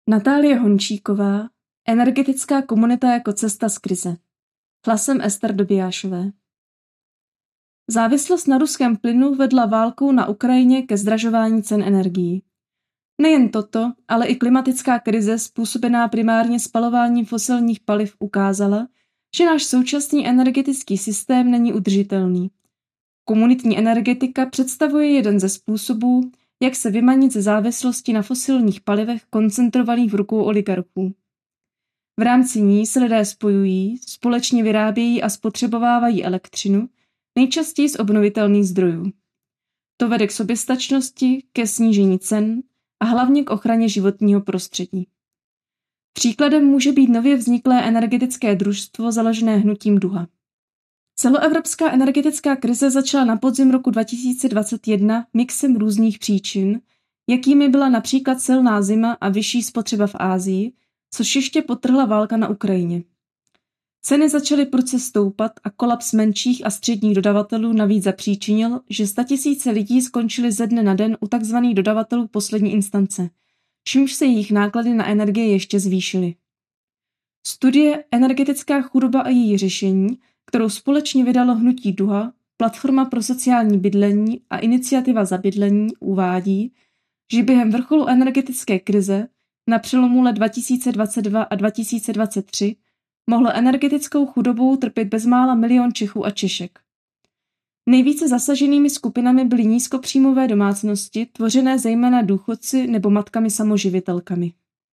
Natálie Hončíková, Energetická komunita jako cesta z krize. Hlasem Ester Dobijášové. Závislost na ruském plynu vedla válkou na Ukrajině ke zdražování cen energií. Nejen toto, ale i klimatická krize způsobená primárně spalováním fosilních paliv ukázala, že náš současný energetický systém není udržitelný. Komunitní energetika představuje jeden ze způsobů, jak se vymanit ze závislosti na fosilních palivech koncentrovaných v rukou oligarchů. V rámci ní se lidé spojují, společně vyrábějí a spotřebovávají elektřinu, nejčastěji z obnovitelných zdrojů. To vede k soběstačnosti, ke snížení cen a hlavně k ochraně životního prostředí. Příkladem může být nově vzniklé energetické družstvo založené hnutím Duha. Celoevropská energetická krize začala na podzim roku 2021 mixem různých příčin, jakými byla například silná zima a vyšší spotřeba v Asii, což ještě podtrhla válka na Ukrajině. Ceny začaly prudce stoupat a kolaps menších a středních dodavatelů navíc zapříčinil, že statisíce lidí skončily ze dne na den u tzv. Dodavatelů poslední instance, čímž se jejich náklady na energie ještě zvýšily. Studie Energetická chudoba a její řešení, kterou společně vydalo hnutí Duha, Platforma pro sociální bydlení a Iniciativa za bydlení, uvádí, že během vrcholu energetické krize na přelomu let 2022 a 2023 mohlo energetickou chudobou trpět bezmála 1 milion Čechů a Češek. Nejvíce zasaženými skupinami byly nízkopříjmové domácnosti, tvořené zejména důchodci nebo matkami samoživitelkami.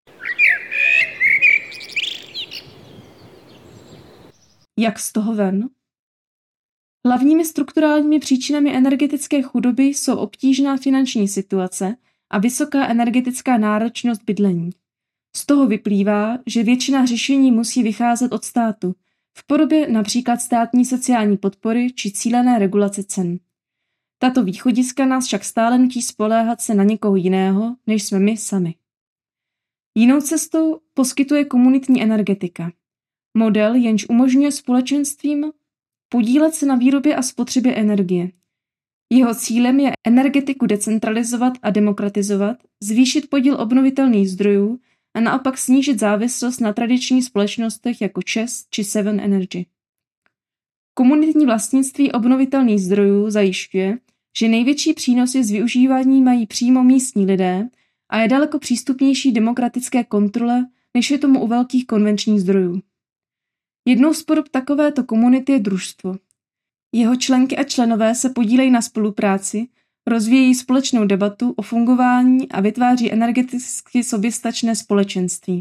Jak z toho ven? Hlavními strukturálními příčinami energetické chudoby jsou obtížná finanční situace a vysoká energetická náročnost bydlení. Z toho vyplývá, že většina řešení musí vycházet od státu, v podobě například státní sociální podpory či cílené regulace cen. Tato východiska nás však stále nutí spoléhat se na někoho jiného, než jsme my sami. Jinou cestou poskytuje komunitní energetika. Model, jenž umožňuje společenstvím podílet se na výrobě a spotřebě energie. Jeho cílem je energetiku decentralizovat a demokratizovat, zvýšit podíl obnovitelných zdrojů a naopak snížit závislost na tradičních společnostech jako ČEZ či Seven Energy. Komunitní vlastnictví obnovitelných zdrojů zajišťuje, že největší přínosy z využívání mají přímo místní lidé a je daleko přístupnější demokratické kontrole, než je tomu u velkých konvenčních zdrojů. Jednou z podob takovéto komunity je družstvo. Jeho členky a členové se podílejí na spolupráci, rozvíjejí společnou debatu o fungování a vytváří energeticky soběstačné společenství.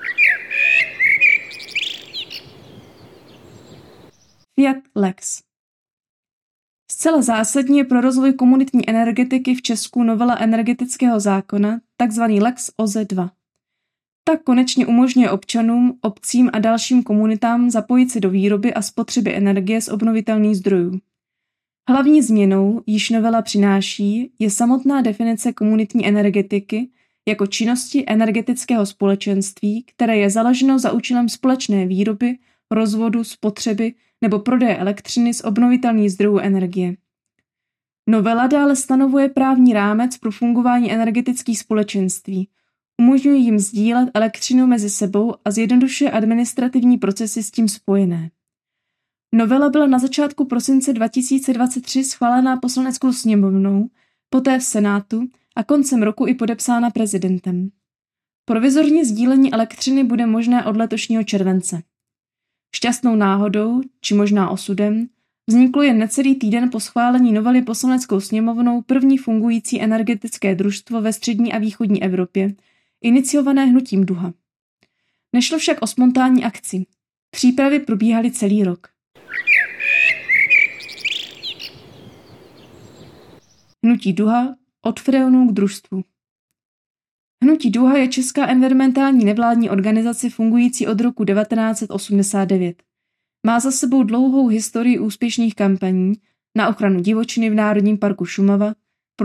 Fiat Lex. Zcela zásadní je pro rozvoj komunitní energetiky v Česku novela energetického zákona, takzvaný Lex OZE 2. Tak konečně umožňuje občanům, obcím a dalším komunitám zapojit se do výroby a spotřeby energie z obnovitelných zdrojů. Hlavní změnou, již novela přináší, je samotná definice komunitní energetiky jako činnosti energetického společenství, které je založeno za účelem společné výroby, rozvodu, spotřeby nebo prodeje elektřiny z obnovitelných zdrojů energie. Novela dále stanovuje právní rámec pro fungování energetických společenství, umožňuje jim sdílet elektřinu mezi sebou a zjednodušuje administrativní procesy s tím spojené. Novela byla na začátku prosince 2023 schválená Poslaneckou sněmovnou, poté v Senátu a koncem roku i podepsána prezidentem. Provizorní sdílení elektřiny bude možné od letošního července. Šťastnou náhodou, či možná osudem, vzniklo jen necelý týden po schválení novely Poslaneckou sněmovnou první fungující energetické družstvo ve střední a východní Evropě, iniciované hnutím Duha. Nešlo však o spontánní akci. Přípravy probíhaly celý rok. Hnutí Duha od freonu k družstvu. Hnutí Duha je česká environmentální nevládní organizace fungující od roku 1989. Má za sebou dlouhou historii úspěšných kampaní na ochranu divočiny v Národním parku Šumava,